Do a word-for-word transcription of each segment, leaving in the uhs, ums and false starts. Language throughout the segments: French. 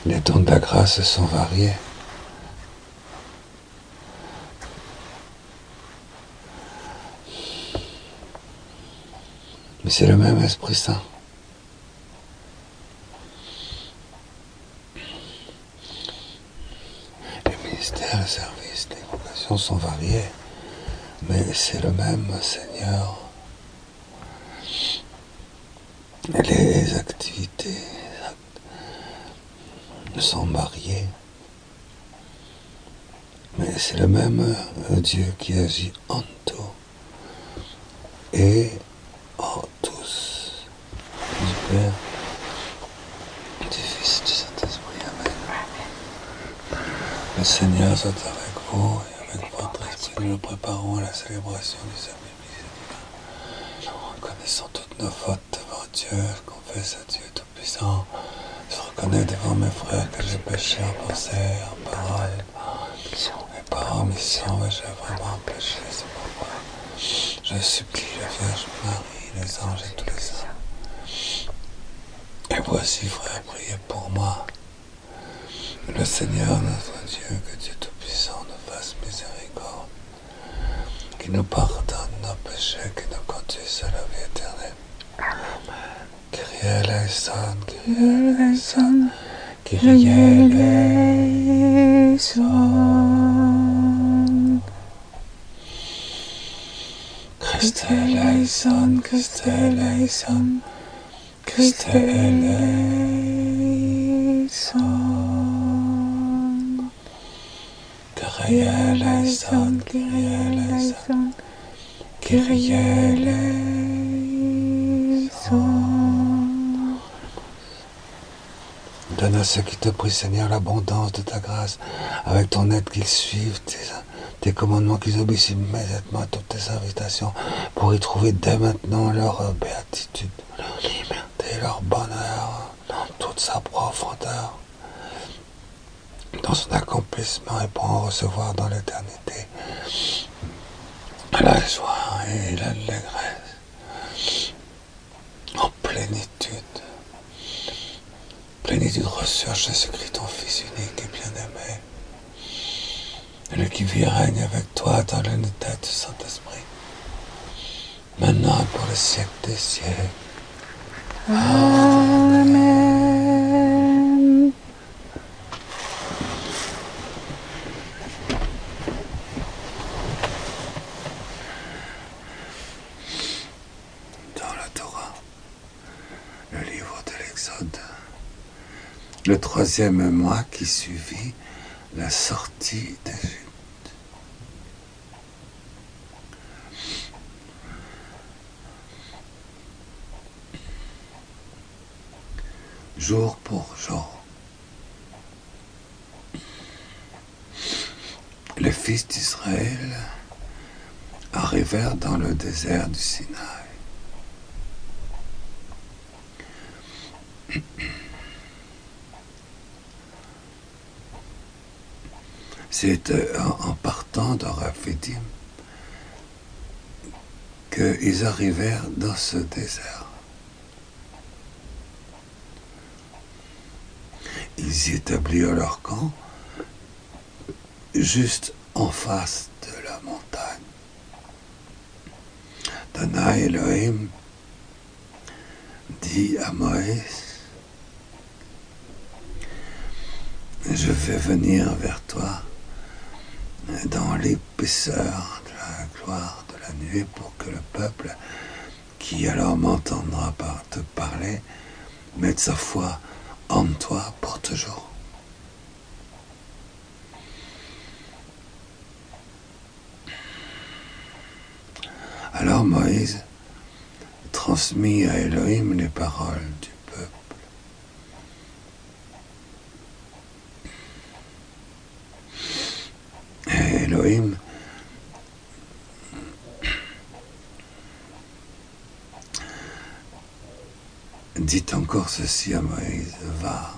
Les dons de la grâce sont variés. Mais c'est le même Esprit Saint. Les ministères, les services, les vocations sont variés. Mais c'est le même Seigneur. Et les activités sont variées. Mais c'est le même Dieu qui agit en tout et en tous. Du Père, du Fils, du Saint-Esprit. Amen. Le Seigneur soit avec vous et avec votre esprit. Nous nous préparons à la célébration du sacrifice divin. Nous reconnaissons toutes nos fautes devant Dieu, confesse à Dieu Tout-Puissant. Je reconnais devant mes frères que j'ai péché en pensée, en parole, et par omission, mais j'ai vraiment péché, c'est pourquoi je supplie la Vierge Marie, les anges et tous les saints. Et voici, frère, priez pour moi. Le Seigneur, notre Dieu, que Dieu Tout-Puissant nous fasse miséricorde, qu'il nous pardonne nos péchés, qu'il nous conduise à la vie éternelle. Amen. Kyrie eleison, Kyrie eleison, Kyrie eleison. Christe eleison, Christe eleison, Christe eleison. Kyrie eleison, Kyrie eleison, Kyrie eleison. Donne à ceux qui te prient, Seigneur, l'abondance de ta grâce, avec ton aide qu'ils suivent tes, tes commandements, qu'ils obéissent immédiatement à toutes tes invitations, pour y trouver dès maintenant leur béatitude, leur liberté, leur bonheur, dans toute sa profondeur, dans son accomplissement, et pour en recevoir dans l'éternité la joie et l'allégresse, en plénitude. Plénitude reçue en Jésus-Christ, ton Fils unique et bien-aimé, lui qui vit et règne avec toi dans l'unité du Saint-Esprit, maintenant et pour le siècle des siècles. Amen. Dans la Torah, le livre de l'Exode, le troisième mois qui suivit la sortie d'Égypte. Jour pour jour, les fils d'Israël arrivèrent dans le désert du Sinaï. C'est en partant de Raphidim qu'ils arrivèrent dans ce désert. Ils y établirent leur camp juste en face de la montagne. Adonai Elohim dit à Moïse, je vais venir vers toi dans l'épaisseur de la gloire de la nuit pour que le peuple qui alors m'entendra par te parler mette sa foi en toi pour toujours. Alors Moïse transmit à Elohim les paroles du peuple. Et Elohim dit encore ceci à Moïse, va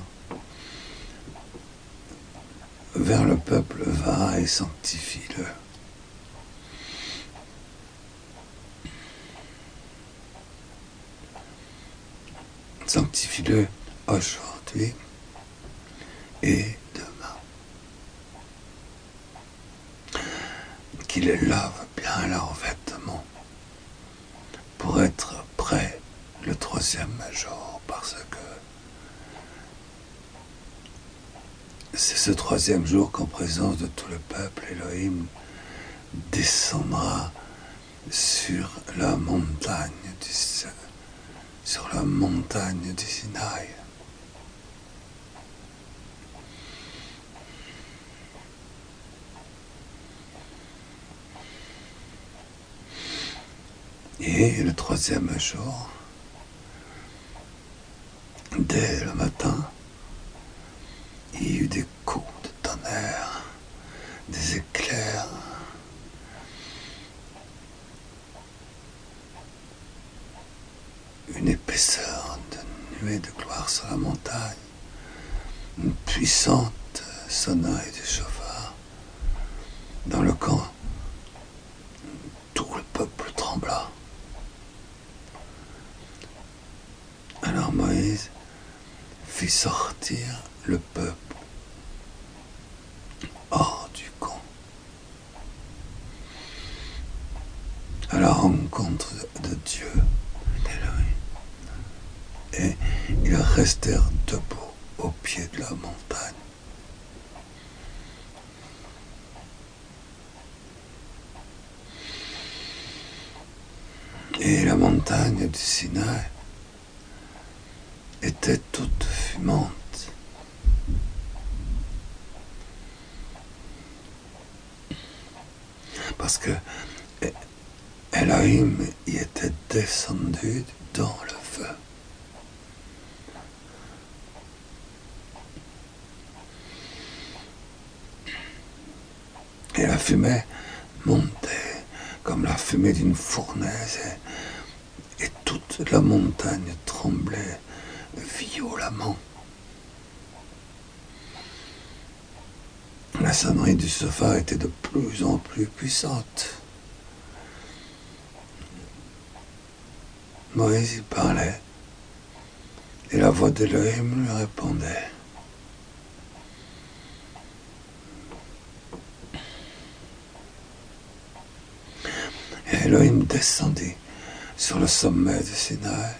vers le peuple, va et sanctifie-le. Sanctifie-le aujourd'hui et demain. Qu'ils lavent bien leurs vêtements pour être prêts le troisième jour, parce que c'est ce troisième jour qu'en présence de tout le peuple, Elohim descendra sur la montagne du, sur la montagne du Sinaï. Et le troisième jour, dès le matin, il y eut des coups de tonnerre, des éclairs, une épaisseur de nuée de gloire sur la montagne, une puissante sonnerie du chauffard. Dans le camp, tout le peuple trembla. Alors Moïse fit sortir le peuple hors du camp, à la rencontre de, de Dieu, et ils restèrent debout au pied de la montagne. Et la montagne du Sinaï était toute fumante. Parce que Elohim y était descendu dans le feu. Et la fumée montait comme la fumée d'une fournaise, et, et toute la montagne tremblait violemment. La sonnerie du chauffard était de plus en plus puissante. Moïse y parlait, et la voix d'Elohim lui répondait. Et Elohim descendit sur le sommet du Sinaï.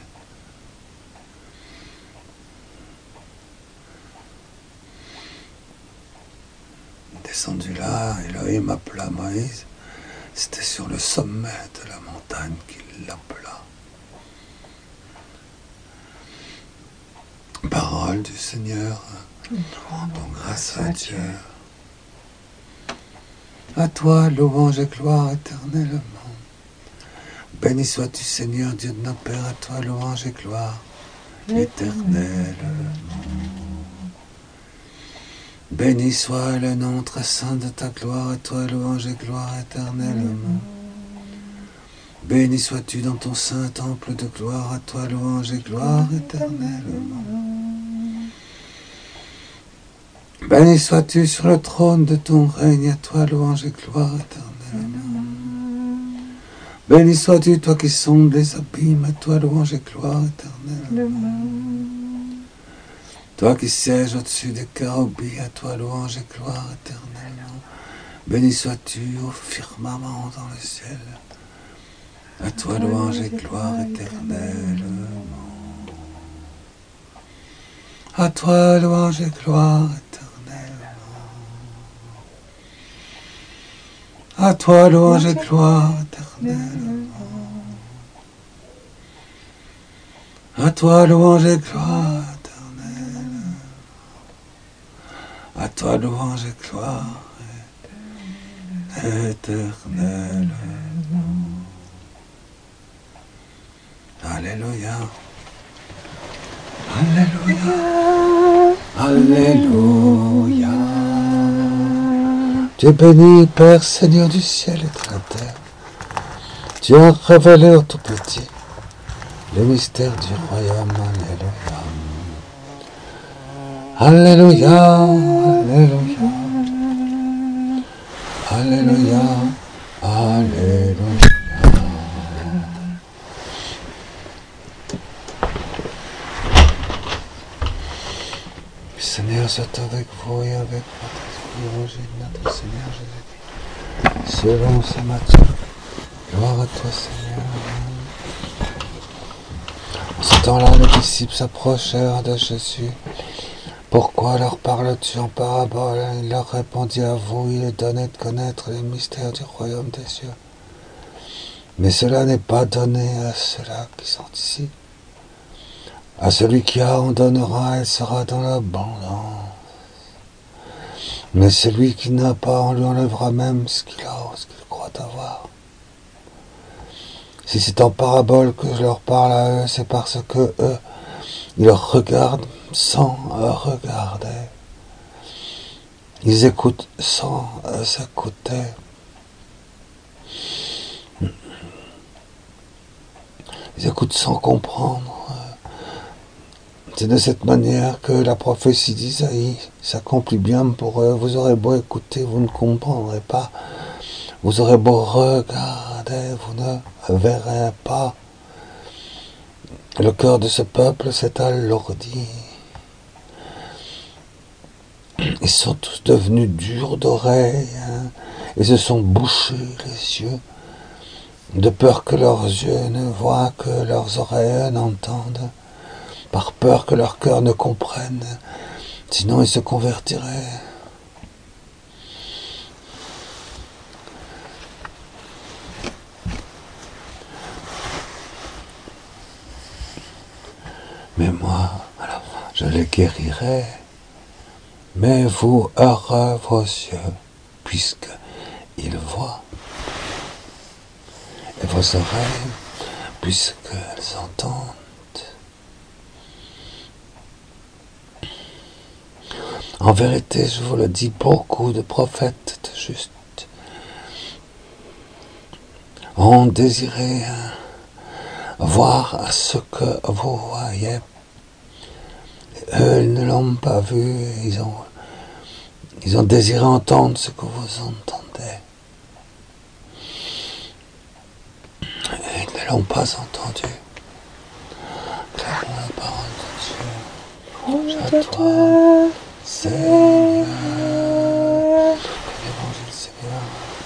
Descendu là, Elohim appela Moïse. C'était sur le sommet de la montagne qu'il l'appela. Parole du Seigneur. Donc, grâce à Dieu. À toi, louange et gloire éternellement. Béni sois-tu, Seigneur, Dieu de nos pères, à toi, louange et gloire éternellement. Béni soit le nom très saint de ta gloire, à toi, louange et gloire éternellement. Béni sois-tu dans ton saint temple de gloire, à toi, louange et gloire éternellement. Béni sois-tu sur le trône de ton règne, à toi, louange et gloire éternellement. Béni sois-tu, toi qui sondes les abîmes, à toi, louange et gloire éternellement. Toi qui sièges au-dessus des carobis, à toi, louange et gloire éternellement. Béni sois-tu au firmament dans le ciel, à toi, louange et gloire éternellement. À toi, louange et gloire éternellement. À toi, louange et gloire éternellement. À toi, louange et gloire éternellement. À toi, louange et gloire éternellement. Alléluia. Alléluia. Alléluia. Tu es béni, Père, Seigneur du ciel et de la terre. Tu as révélé au tout petit les mystères du royaume. Alléluia. Alléluia. Alléluia. Alléluia. Alléluia. Seigneur Seigneur soit avec vous et avec votre esprit, évangile de notre Seigneur Jésus-Christ. Selon saint Matthieu, gloire à toi Seigneur. En ce temps-là, les disciples s'approchèrent de Jésus. Pourquoi leur parles-tu en parabole? Il leur répondit, à vous, il est donné de connaître les mystères du royaume des cieux. Mais cela n'est pas donné à ceux-là qui sont ici. À celui qui a, on donnera, il sera dans l'abondance. Mais celui qui n'a pas, on lui enlèvera même ce qu'il a ou ce qu'il croit avoir. Si c'est en parabole que je leur parle à eux, c'est parce que eux, ils regardent sans regarder. Ils écoutent sans s'écouter. Ils écoutent sans comprendre. C'est de cette manière que la prophétie d'Isaïe s'accomplit bien pour eux. Vous aurez beau écouter, vous ne comprendrez pas. Vous aurez beau regarder, vous ne verrez pas. Le cœur de ce peuple s'est alourdi. Ils sont tous devenus durs d'oreilles hein, et se sont bouchés les yeux, de peur que leurs yeux ne voient, que leurs oreilles n'entendent, par peur que leur cœur ne comprenne, sinon ils se convertiraient. Mais moi, alors, je les guérirai. Mais vous, heureux vos yeux, puisqu'ils voient, et vos oreilles, puisqu'elles entendent. En vérité, je vous le dis, beaucoup de prophètes de justes ont désiré voir ce que vous voyez. Eux, ils ne l'ont pas vu, ils ont, ils ont désiré entendre ce que vous entendez. Et ils ne l'ont pas entendu. Clairement la parole de Dieu. Louange à toi, Seigneur. Que l'évangile, Seigneur.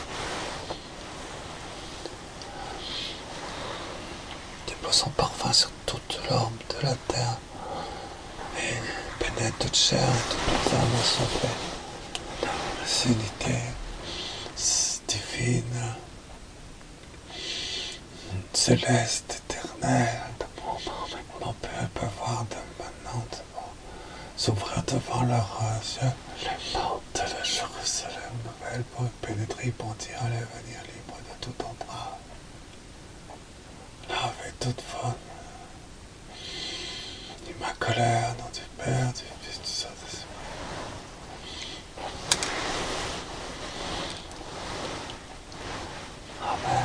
Déploie son parfum sur toute l'orbe de la terre. Et pénètre toute chair et toute âme en son fait. La sénité divine, céleste, éternelle, mon peuple voir de maintenant s'ouvrir devant leurs yeux les portes de Jérusalem nouvelle pour y pénétrer, bondir, aller venir libre de toute entrave, laver toute faute. Ma colère, nom du Père, du Fils, du Saint-Esprit. Amen.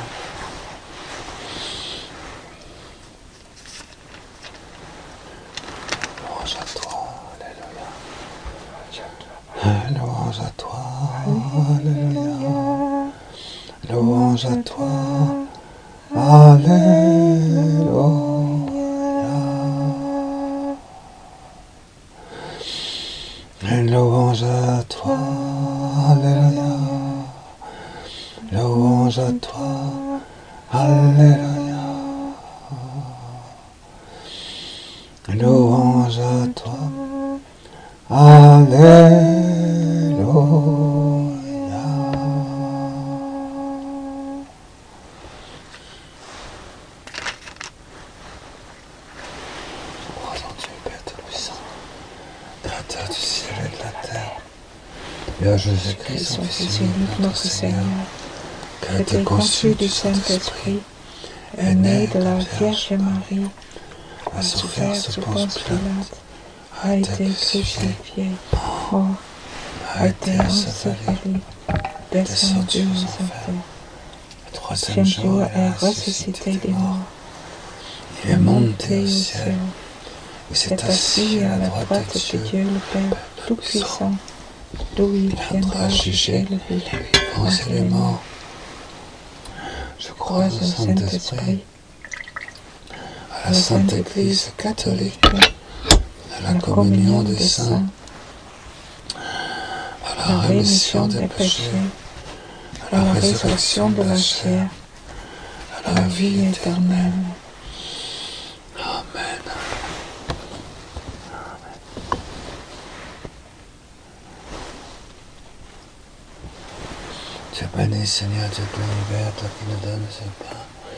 Louange à toi, Alléluia. Louange à toi, Alléluia. Louange à toi, Alléluia. Louange à toi, Alléluia. Louange à toi, Alléluia. Louange à toi, Alléluia. Du ciel et de la terre, et à Jésus-Christ, son Fils unique, notre Seigneur, qui a été conçu du Saint-Esprit, est né de la Vierge Marie, a souffert sous Ponce Pilate, a été crucifié, mort, a été enseveli, descendu aux enfers. Le troisième jour est ressuscité des morts, il est monté au ciel. Il s'est assis à la droite de Dieu, le Père Tout-Puissant, d'où il viendra juger les vivants et les morts. Je crois au Saint-Esprit, à la Sainte Église catholique, à la communion des saints, à la rémission des péchés, à la résurrection de la chair, à la vie éternelle. Amen. Tu es béni, Seigneur, Dieu de l'univers, toi qui nous donnes ce pain.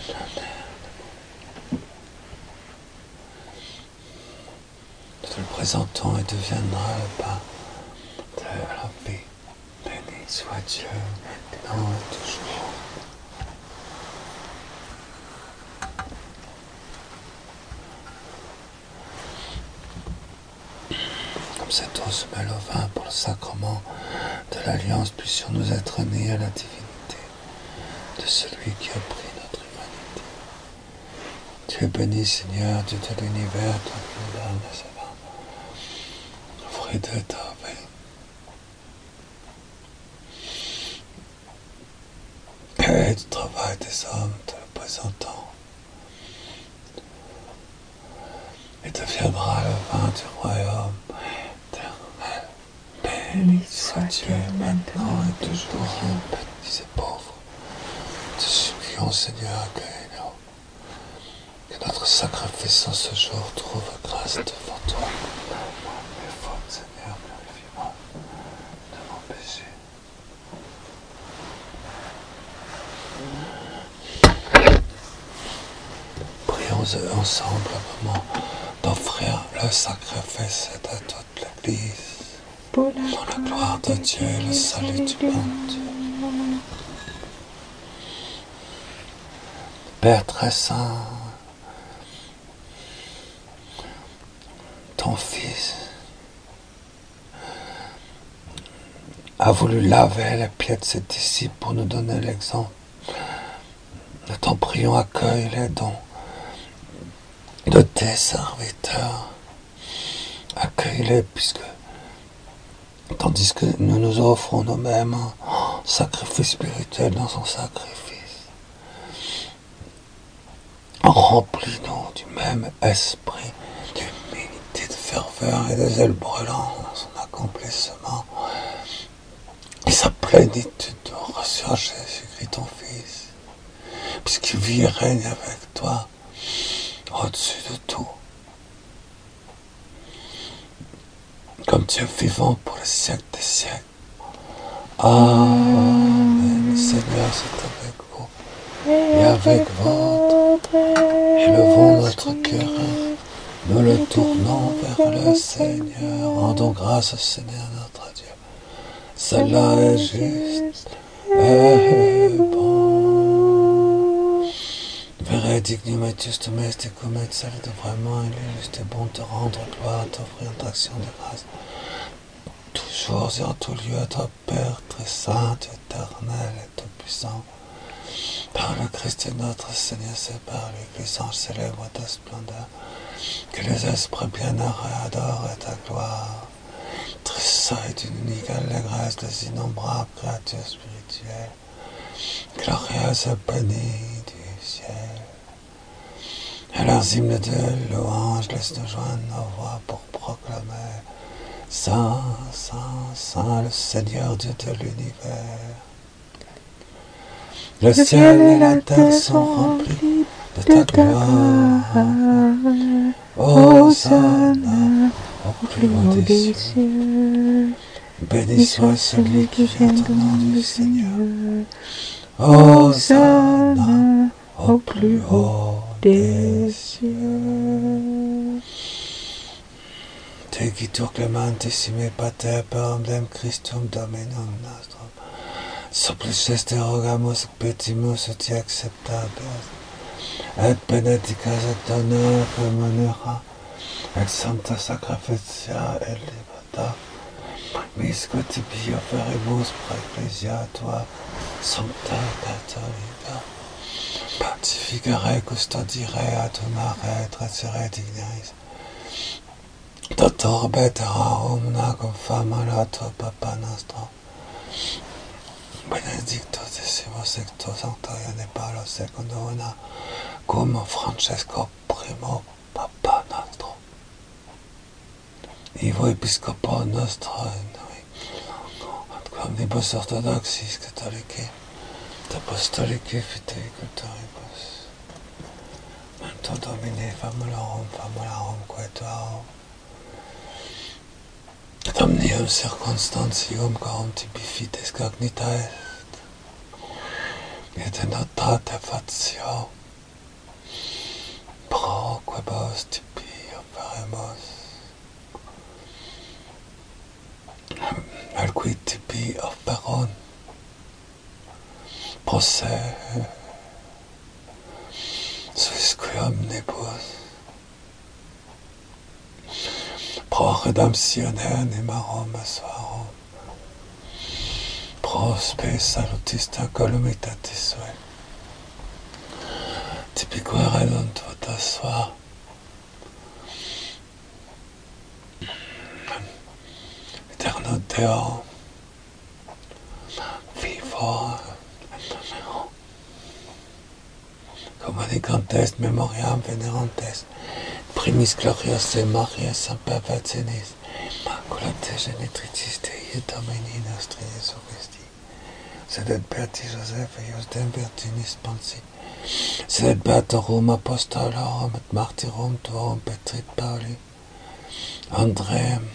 Nous te le présentons et deviendra le pain de la vie. Béni soit Dieu, maintenant et toujours. Comme cette eau se mêle au vin pour le sacrement de l'alliance, puissions-nous être nés à la divinité de celui qui a pris notre humanité. Tu es béni, Seigneur, Dieu de l'univers, toi qui nous donnes ce vin, le fruit de ta vie. Et du travail des hommes, te le présentant. Et deviendra le vin du royaume éternel. Béni soit Dieu maintenant et toujours. Bénis ces pauvres. Te supplions, Seigneur, accueille-nous. Que notre sacrifice en ce jour trouve grâce devant toi. Mes fautes, Seigneur, purifie-moi de mon péché. Prions ensemble un moment d'offrir le sacrifice à toute l'Église pour la gloire de Dieu et le salut du monde. Père très saint, ton Fils a voulu laver les pieds de ses disciples pour nous donner l'exemple. Nous t'en prions, accueille les dons de tes serviteurs. Accueille-les, puisque tandis que nous nous offrons nous-mêmes un sacrifice spirituel dans son sacrifice, remplis-nous du même esprit d'humilité, de ferveur et de zèle brûlant dans son accomplissement et sa plénitude de reçoit Jésus-Christ ton Fils, puisqu'il vit et règne avec toi au-dessus de tout, comme Dieu vivant pour les siècles des siècles. Amen. Seigneur, c'est avec vous et avec votre. Élevons notre cœur, nous le tournons vers le Seigneur. Rendons grâce au Seigneur notre Dieu. Cela est juste et bon. Verrez dignum et justum est cum et celle de vraiment il est juste et bon te rendre gloire, t'offrir une action de grâce. Toujours et en tout lieu à toi, Père très saint, éternel et tout-puissant. Par le Christ notre Seigneur, c'est par lui que les anges célèbrent ta splendeur, que les esprits bienheureux adorent ta gloire. Très saint et d'une inégale allégresse des innombrables créatures spirituelles, glorieuses et bénies du ciel. Et leurs hymnes de louange laissent nous joindre nos voix pour proclamer Saint, Saint, Saint, le Seigneur Dieu de l'univers. Le ciel et la terre sont remplis de ta gloire. Hosanna au plus haut des cieux. Béni soit celui qui vient au nom du Seigneur. Hosanna au plus haut des cieux. Te qui tu clementissime pater per emblem Christum Dominum nostrum. Supplices te rogamus et petimus et te acceptabias. Et benedicas et honor remunera. Et sancta sacrificia et libertà. Misque tibi oferimus pro ecclesia tua. Sancta catholica. Pacificare custodire adunare trecere dignis. Doctor betera omna cum fama lato papa nostro. Benedictus decimus sexto sancto Ioanne Paulo secundo una cum Francesco primo papa nostro. Ivo episcopo nostro in noi. omnibus orthodoxis catholici, apostolici fidei cultoribus, manto Domini famulorum, famularum quetuarum, et omnium circumstantium quorum tibi fides cognita est, et in notate fatio, pro quibus tibi operemus, al qui tibi operon, posse, suis qui omnibus, pro redemptione animarum suarum, pro spe salutista columitatis sue, tibique redunt vota sua, eterno Deo, vivo, communicantes memoriam venerantes, primis gloriosae Mariae semper virginis, immaculatae genitricis Dei Domini nostri Iesu Christi, sed et beati Joseph eius dem virginis sponsi, sed et beatorum apostolorum et martyrum tuorum Petri et Pauli, Andreem,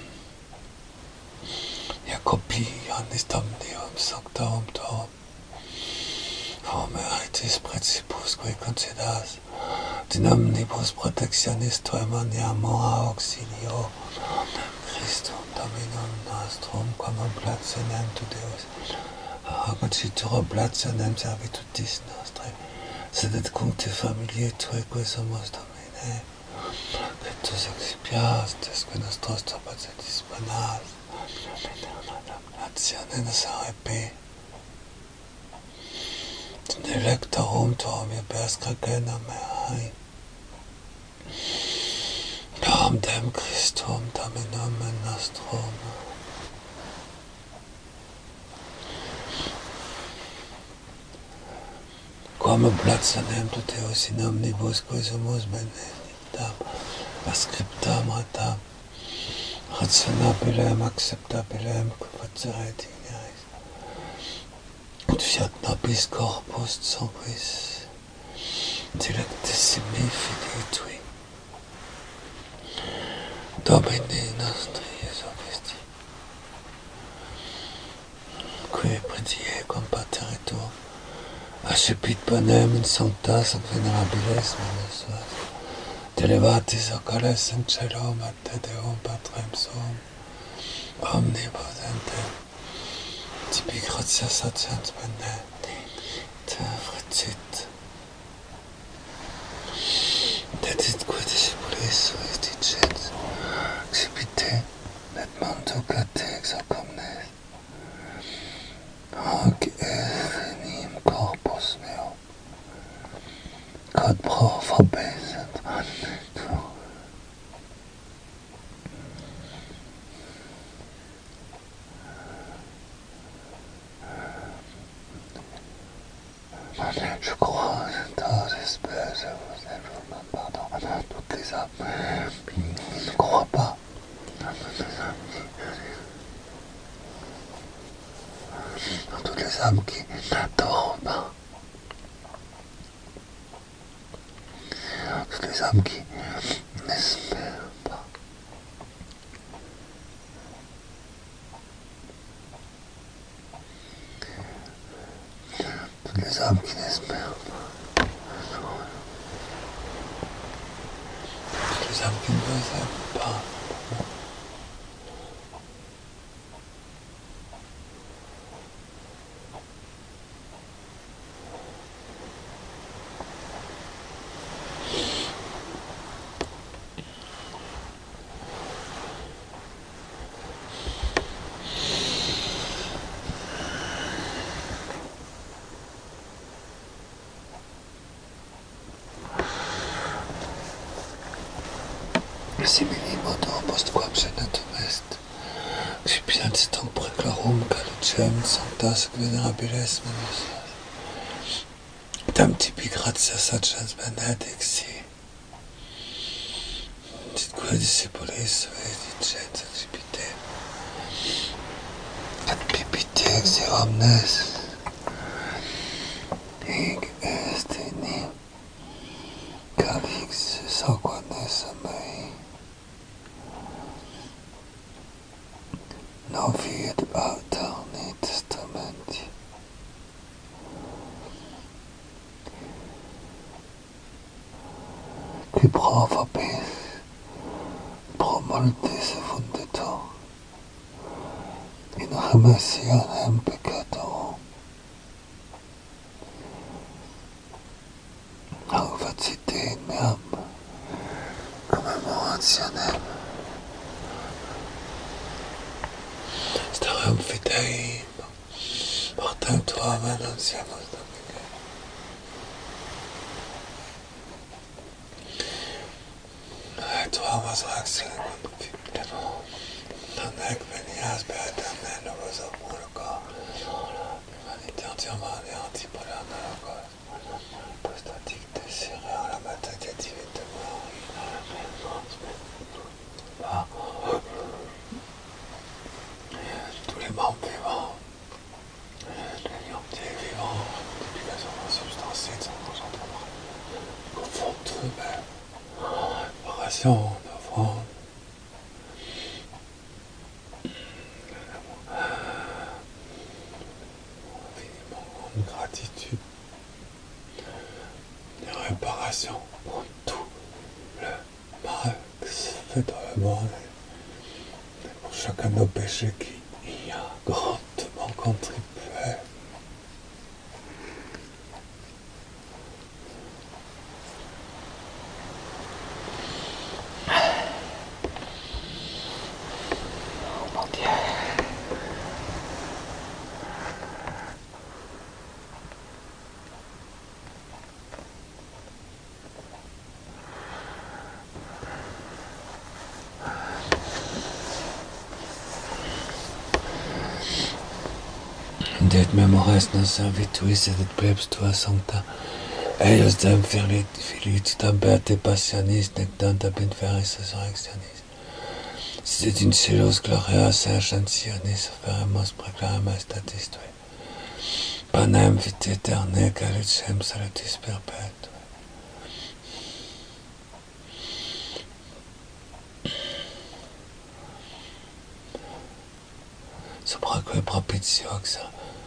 Jacobi, Ioannis Domnium, Sanctorum tuorum, Formeritis principus qui considas, in omnibus protectionis tuae mania mora auxilio, Christum Dominum nostrum, quam oblationem tu Deus, agocitur oblationem servitutis nostre, sed et cum te familiae tuae quae somos Domine, que tus expias, tesque nostros torpacetis banas, damnatione nos arepe, in electorum tuum iubes cregenam meai, Param dem Christum Dominum nostrum. Quam oblationem tu Deus in omnibus quae sumus benedictam, ascriptam retam, rationabilem acceptabilem confessare digneris, ut fiat nobis corpus sanguis, dilectissimi filii tui, Domini nostri Iesu Christi, qui predie compateritur, ascepit bonem in sanctas et venerabiles manus suas, delevatis ocules in celum et te Deum Patrem suum, omnipotentem, tibi gratias atiens benedicta fricit, dedit quae discipulis suis dicet, excipite, et manducate ex hoc omnes, hoc enim corpus meum, quod pro vobis et animo, je crois en ta espèce, vous êtes vraiment pardon à toutes les âmes qui ne croient pas, à toutes les âmes qui n'adorent pas, à toutes les âmes qui n'espèrent pas, toutes les âmes qui n'espèrent pas, toutes les âmes qui ne vous aiment pas. Simili modo post quam senatum est, excipiens tunc preclarum calucem sanctas et venerabiles manus suas, tam tibi gratias agens benedicti, dit quae discipulis sui dicet excipite, et pipi vitex et omnes, hic est in nim, calix soquanes mei, noviet alterni testamenti. Qui pro vobis, pro multis funditur, in remissionem peccatorum, halvacite in meam commemorationem. Stareum fidei, portem tuam annunciamus Domine. Et tuam resurrectione confidemus, non ec venias beatam ne novos omologo, humanité entièrement et antipodam logos, apostatique désiré en la matière divine de mort, tous les membres vivants, l'union des vivants, multiplication consubstantielle de son concentrement, au fond d'eux-mêmes, oration, offrande, infiniment grande gratitude, et réparation pour tout le mal qui se fait dans le monde, et pour chacun de nos péchés qui y a grandement contribué. Det memores nos servituis et et plebs tua sancta, eius dem filit, felicitam beate passionis, nec dant ab inferis resurrectionis. Sit in celos gloria sergentionis, offeremus preclara maestatis Tui. Panem vitae aeternae, calicem salutis perpetuae. Supraque propitio oxa,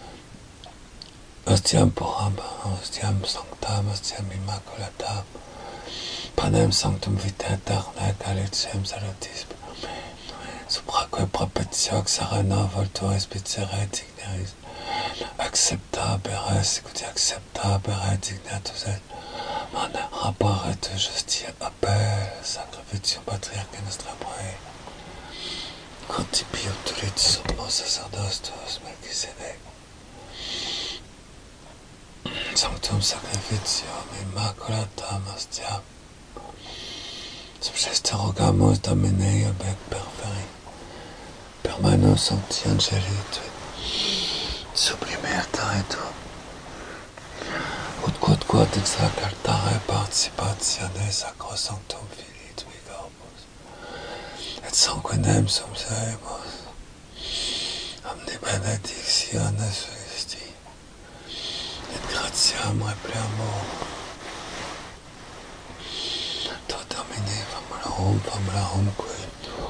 ostiam puram, ostiam sanctam, ostiam immaculatam, panem sanctum vitae aeternae, calicem salutis perpetuae. Supraque propitio oxa rena volturis pizere digneris, accepta bere, sicut accepta bere dignatus et, mana rappare de justia appel, sacrificium patriarche nostra prae, Contipio tulit sumo sacerdos tuos Melchizedec, sanctum sacrificium immaculatam ostiam, subsiste rogamus Domine bec perferi, per mano sancti angeli Tui, sublime altare Tuum, ut quod quod ex hac altare participatione sacro sanctum Filii Tui corpus, et sanguinem subseremus, omni benedictiones Christi, et gratiam repleamur. To Domine famularum, famularum quid.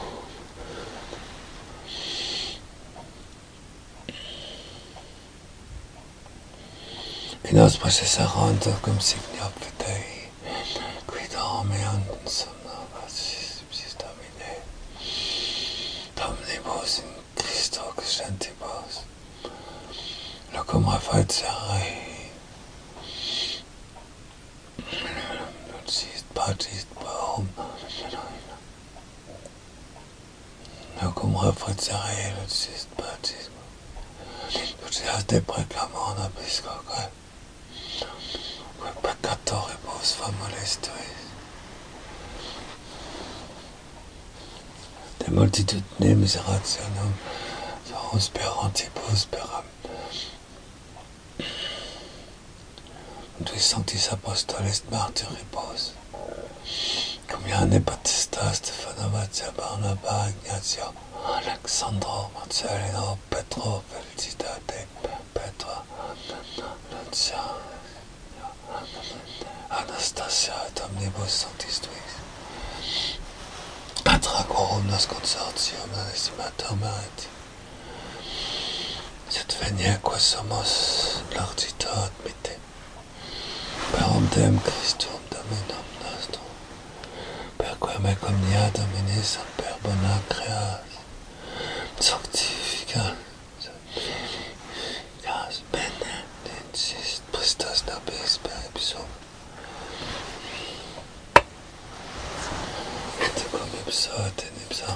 Qui nos processarantur cum signa fidei, qui dormiant somno subsis Domine, Domnibus in Christo gentibus, locum refaciere, dulcis pacis tuum, locum refaciere, dulcis pacis, dulcis de preclamor nobis coque, que peccatoribus famulis Tuis. De multitudine miserationum, sorus perantibus peram. Tui sanctis apostolis martyribus, cum Ioanne Baptista, Stefano, Matteo, Barnaba, Ignatio, Alexandro, Marcellino, Petro, Felicita, Anastasia et omnibus sanctis tuis. Atragorum nos consortium anestimator meriti. Sed veniaque somos largito admite. Per omnem Christum Dominum nostrum. Perque me omnia Dominis per bona creas. Sanctificat. Sanctificas benedictis Christus nobis per ipsum. Et cum ipso et in ipso.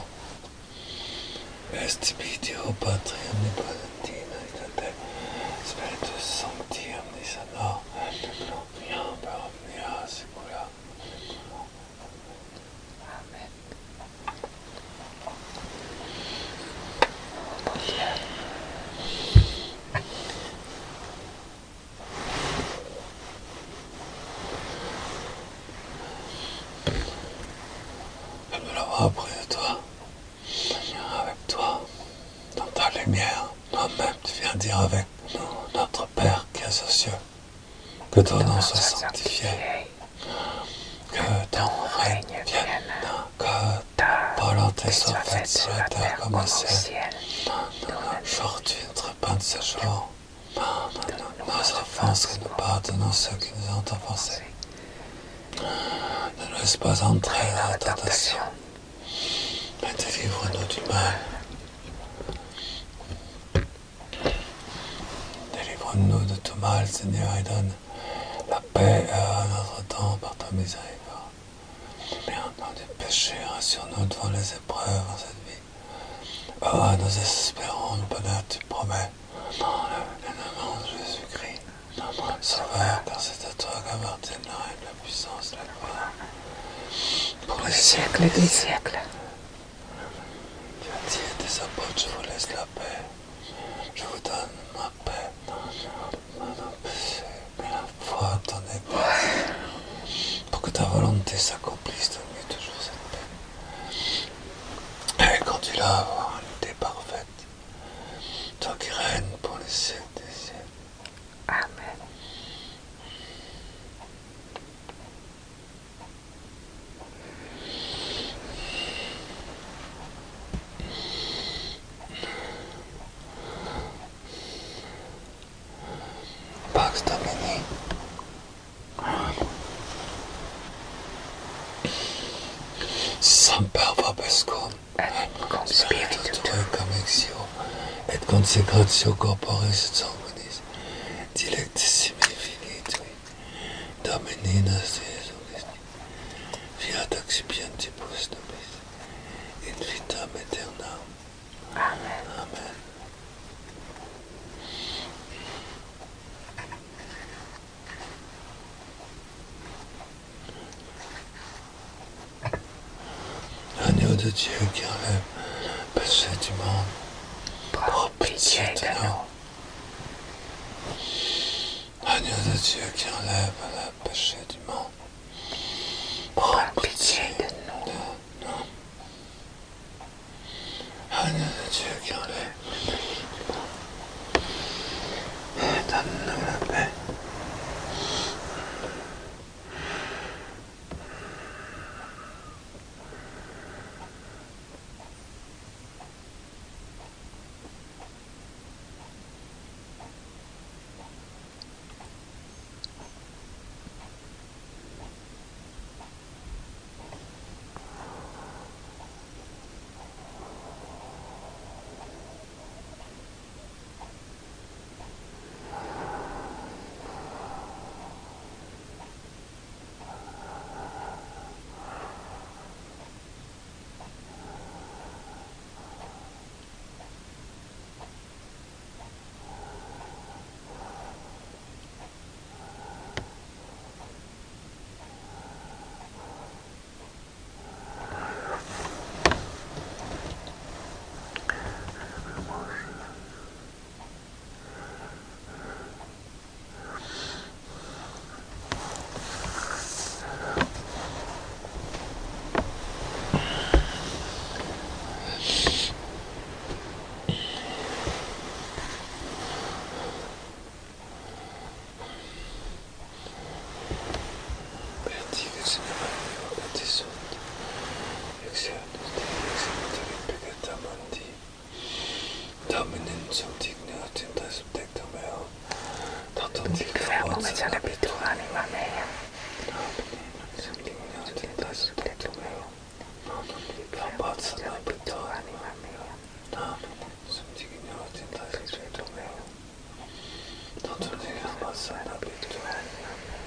Est video Patri omnipotentina et te Spiritus Sancti omnis honor et gloria per omnia saecula. Amen. Je me l'avoir appris de toi. Avec toi, dans ta lumière, toi-même, tu viens dire avec nous, notre Père qui est aux cieux, que ton nom soit sanctifié, que ton règne vienne, que ta volonté soit faite sur la terre comme au ciel. Aujourd'hui, notre pain de ce jour, pardonne-nous nos offenses que nous pardonnons ceux qui nous ont offensés. Ne nous laisse pas entrer dans la tentation, mais délivre-nous du mal. Délivre-nous de tout mal, Seigneur, et donne la paix à notre temps par ta miséricorde. Pardonne des péchés, rassure-nous devant les épreuves en cette vie. Oh, nous espérons le bonheur que tu promets. Dans le nom de Jésus-Christ, notre Sauveur, car c'est à toi qu'appartiennent le règne, la puissance, la gloire. Pour les siècles des siècles. Tu as dit à tes apôtres, je vous laisse la paix. Je vous donne ma paix. Mon péché, mais la foi de ton Église. Pour que ta volonté s'accomplisse, donne-lui toujours cette paix. Et conduis-la à avoir une idée parfaite. Toi qui règnes pour les siècles des siècles. Amen. Pax Domini. Semper vobiscum. Et cum spiritu tuo. Conexio. Et consecratio corporis et sanguinis. Dilectissimi filii tui. Domini nostri Iesu Christi. Fiat accipientibus nobis. In vitam aeternam. Amen. Amen. Agneau de Dieu qui enlève le péché du monde, Prends pitié de nous. Agneau de Dieu qui enlève le péché du monde, Prends pitié de nous. Agneau de Dieu qui enlève le péché du monde, et donne-nous la paix. som dignet in respecto meo. Fermo met zijn abitur anima mea. Som dignet in respecto meo. Abbazza l'abitur Anima mea. som dignet in respecto meo. Tanto ne abbazza l'abitur anima mea.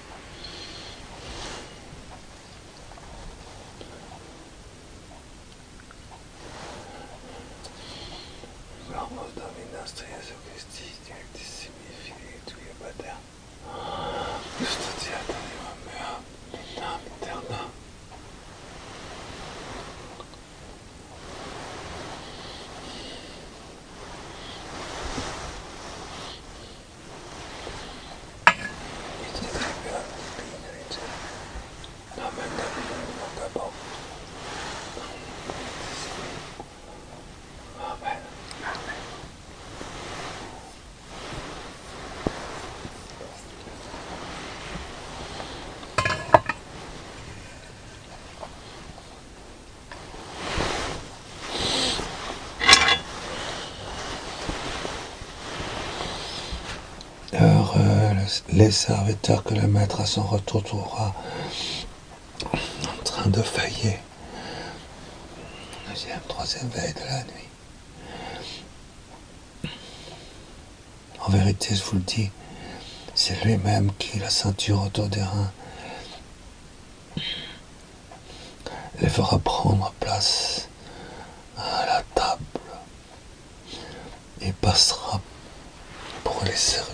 Vamos dominaste Jesu Christi, directissimi fili tui pater. Justitia anima mea, nam eterna. Amen. Amen. Heureux les serviteurs que le maître à son retour trouvera en train de veiller. Deuxième, troisième veille de la nuit. En vérité, je vous le dis, c'est lui-même qui, la ceinture autour des reins, les fera prendre place à la table et passera pour les servir.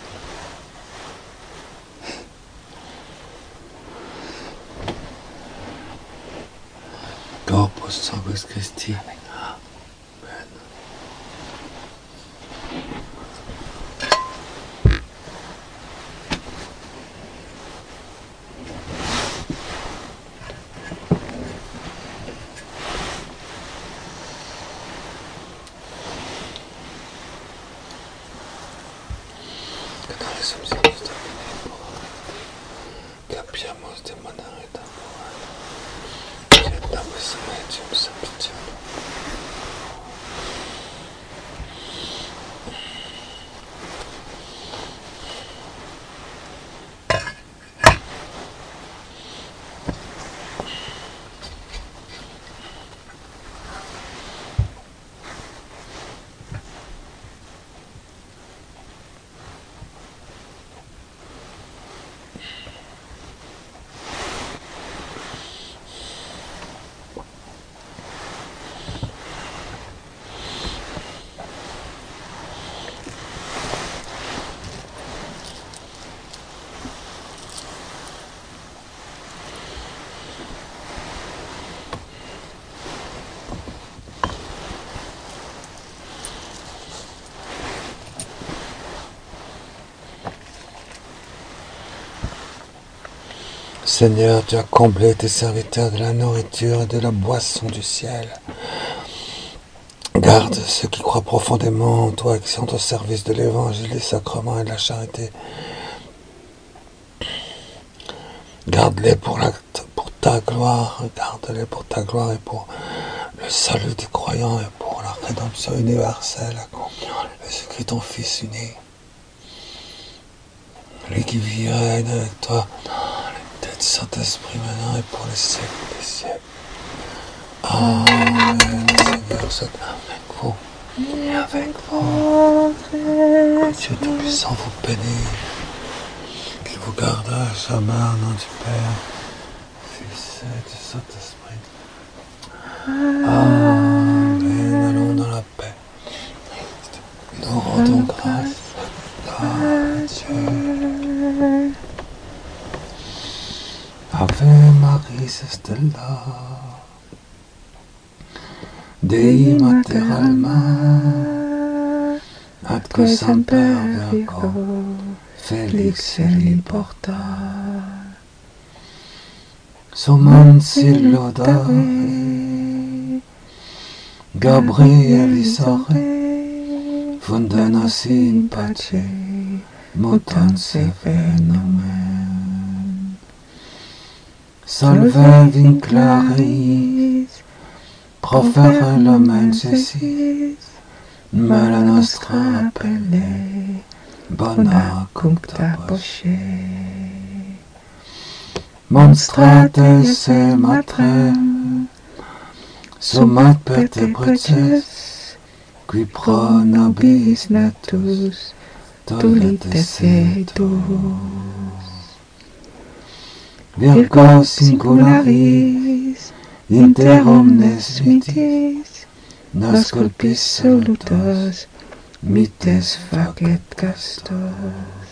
Corpus Sanguis Christi. Amen. Capiamos de manera temporal. Damos medium substitute. Seigneur, tu as comblé tes serviteurs de la nourriture et de la boisson du ciel. Garde ceux qui croient profondément en toi et qui sont au service de l'évangile, des sacrements et de la charité. Garde-les pour, la, pour ta gloire, garde-les pour ta gloire et pour le salut des croyants et pour la rédemption universelle. Jésus-Christ, ton Fils unique, lui qui vit et règne avec toi, Saint-Esprit maintenant et pour les siècles des siècles. Amen. Seigneur, soit avec vous et avec vous. Que Dieu Tout-Puissant vous bénisse, qu'il vous garde à jamais au nom du Père, Fils et du Saint-Esprit. Amen. Allons dans la paix. Nous rendons grâce à Dieu. Ave Maris Stella, Dei Mater Alma, atque semper Virgo, Felix Eli porta, Sumam Silodare, Gabrielis ore, fundanos in pace, mutans evenem. Salve vinclaris, profere lumen cesis, ma la nostra pelle, bona cuncta posce. Monstrate esse matre, sumat per te preces, qui pro nobis natus, tulites edus. Virgo singularis, inter omnes mitis, nos culpis solutos, mites facet castos.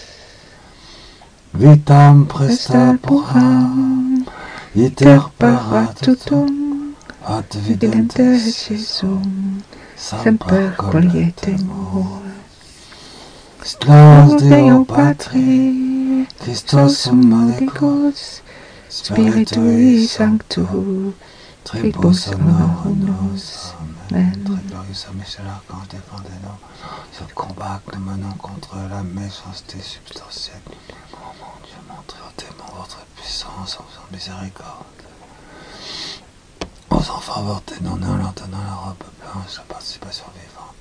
Vitam presta puram, iter para tutum, ad videntes Jesum, semper colietemur. Slavos Deo Patri, Christos Modicus, Spiritui Sanctu, Tribus honoris. Amen. Très glorieux Saint Michel Archange, défendez-nous sur le combat que nous menons contre la méchanceté substantielle. Oh mon Dieu, montrez aux démons votre puissance en faisant miséricorde. Aux enfants avortés-nous en leur donnant la robe blanche, la participation vivante.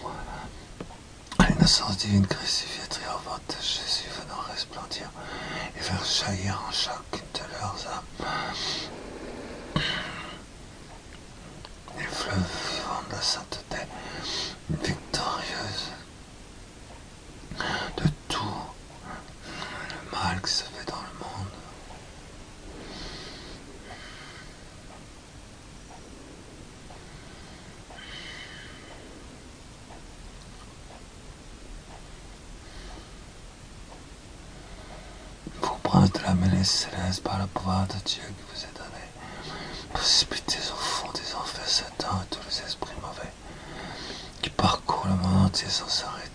À l'innocence divine crucifiée triomphante de Jésus venant resplendir et faire jaillir en chacune de leurs âmes les fleuves vivants de la sainteté, victorieuse de tout le mal qui se fait dans le monde. Vous, prince de la mêlée céleste, par le pouvoir de Dieu qui vous est donné, précipitez au fond des enfers Satan et tous les esprits mauvais qui parcourent le monde entier sans s'arrêter.